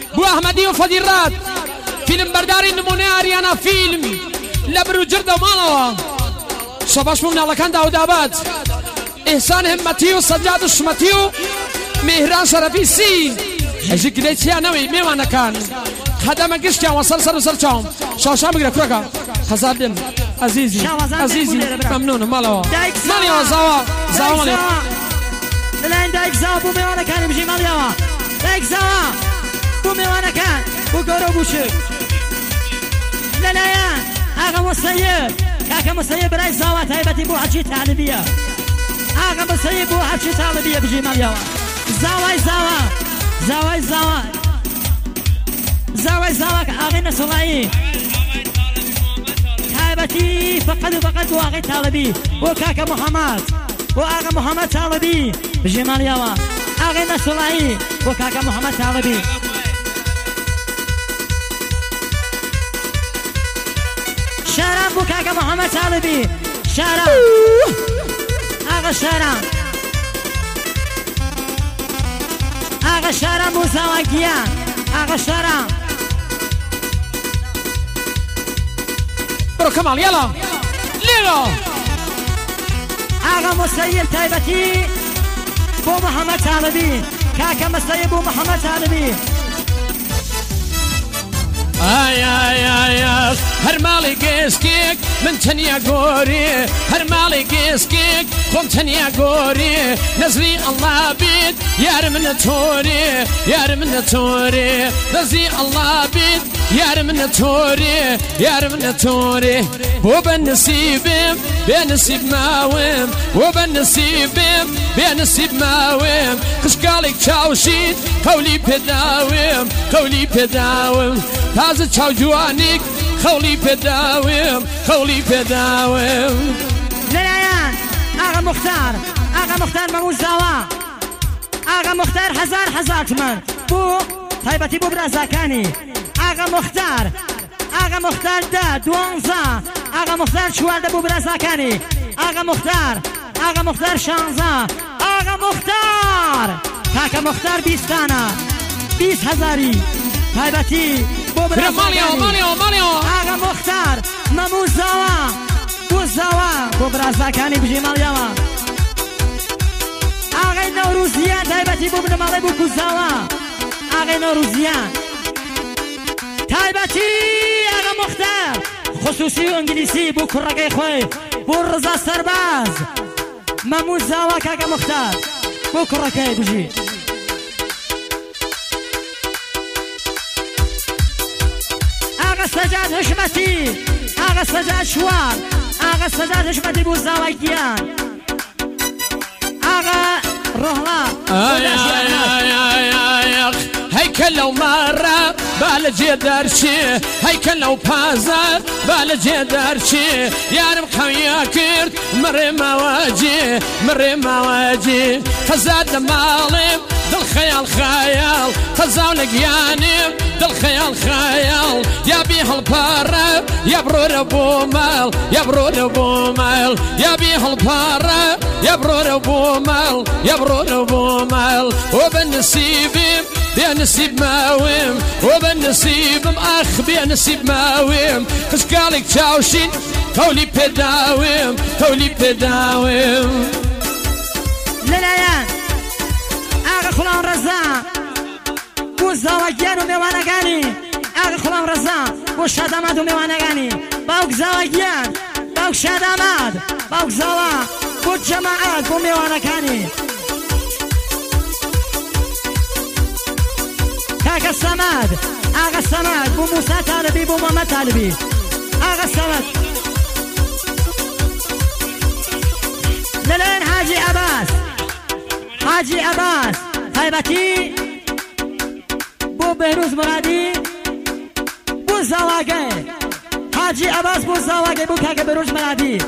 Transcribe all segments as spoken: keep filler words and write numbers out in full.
بو احمدی و فدیرات فیلم برداری نمونه آریانا فیلم لبرو جرد و مالوا صباش من الله كان داود آباد احسان همتی و سجاد و شمتی و مهران شرفی سی هجی کلی چیا نوی میوانه کان خدمه گشتیم وصل سر سر چام شاشا بگیره کرکا هزار دن عزیزی عزیزی ممنون مالوا مالوا زوا زوا مالوا لين دايك زوا بو میوانه کانی بجی مالوا دايك زوا بو میوانه کان بو گرو بوشک للايان اغا مصيب كاكا مصيب راي زوا تايبتي بو حجي طالبيه اغا مصيب بو حجي طالبيه بجي مالوا زوا زوا زوا زوا زوا زوا اغا نسوي تايبتي فقط فقط بو اغا طالبي بو كاكا محمد بو اغا محمد طالبي بجي مالوا اغا نسوي بو كاكا محمد طالبي شارم بو كاكا محمد طالبي شارم اغا شارم اغا شارم بو زواجيان اغا شارم برو كمال يلا ليلو اغا مسيب تايبتي بو محمد طالبي كاكا مسيب بو محمد طالبي آي آي آي هر مالي قيسكيك من تنيا قوري هر مالي قيسكيك قم تنيا قوري نزلي الله بيد يار من توري يار من توري نزلي الله بيد يار من توري يار من توري بو بنسيبم بنسيب ماوم وبنسيبم بنسيب ماوم خشقالك تشاوشيت قولي بداوم قولي بداوم تازه چاو جوانيك خولي بداوم خولي بداوم للايان اغا مختار اغا مختار مموز زوا اغا مختار هزار هزار تمن بو طيبتي بو برازاكاني اغا مختار اغا مختار دا دوانزا اغا مختار شوال دا بو برازاكاني اغا مختار اغا مختار شانزا اغا مختار كاكا مختار بيستانا بيس هزاري طيبتي بو برازاكاني ماليو ماليو اغا مختار مموز زوا بو زوا بو برازاكاني بجي ماليوا اغا نوروزيان طيبتي بو بنمالي بو كوزاوا اغا نوروزيان تایبەتی ئاغا مختار خصوصی و انگلیسی بو کوڕەکەی خۆی بو ڕزا سەرباز مەموو زاوا کاکە مختار بو کوڕەکەی بژی ئاغا سەجاد حشمەتی ئاغا سەجاد شوار ئاغا سەجاد حشمەتی بو زاوای گیان ئاغا ڕۆحڵا هيكل لو مرة بالجي درشي هيكل لو بازا بالجي درشي يا رب خويا كرت مري مواجي مري مواجي فزاد مالم دل خيال خيال فزاونك يانم دل خيال خيال يا بيه البارة يا برور ابو مال يا برور ابو مال يا بيه البارة يا برور ابو مال يا برور ابو مال وبالنسيبي بنسيب ماويم وبنسيب اخ بنسيب ماويم خشقالك تشاوشين قولي بداويم قولي بداويم للايان اغا خلان رزا بو زواجيان وميوانقاني اغا خلان رزا بو شادامات وميوانقاني باوك زواجيان باوك شادامات باوك زوا بو جماعات بو ميوانقاني كاكا السماد اغا السماد بو موسى طالبي بو محمد طالبي اغا السماد للين حاجي عباس حاجي عباس طيبتي بو بهروز مرادي بو زواقي حاجي عباس بو زواقي بو كاكا بهروز مرادي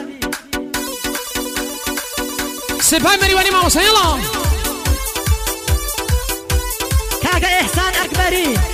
سيباي مريواني ماوسا يلا كاكا إحسان أكبري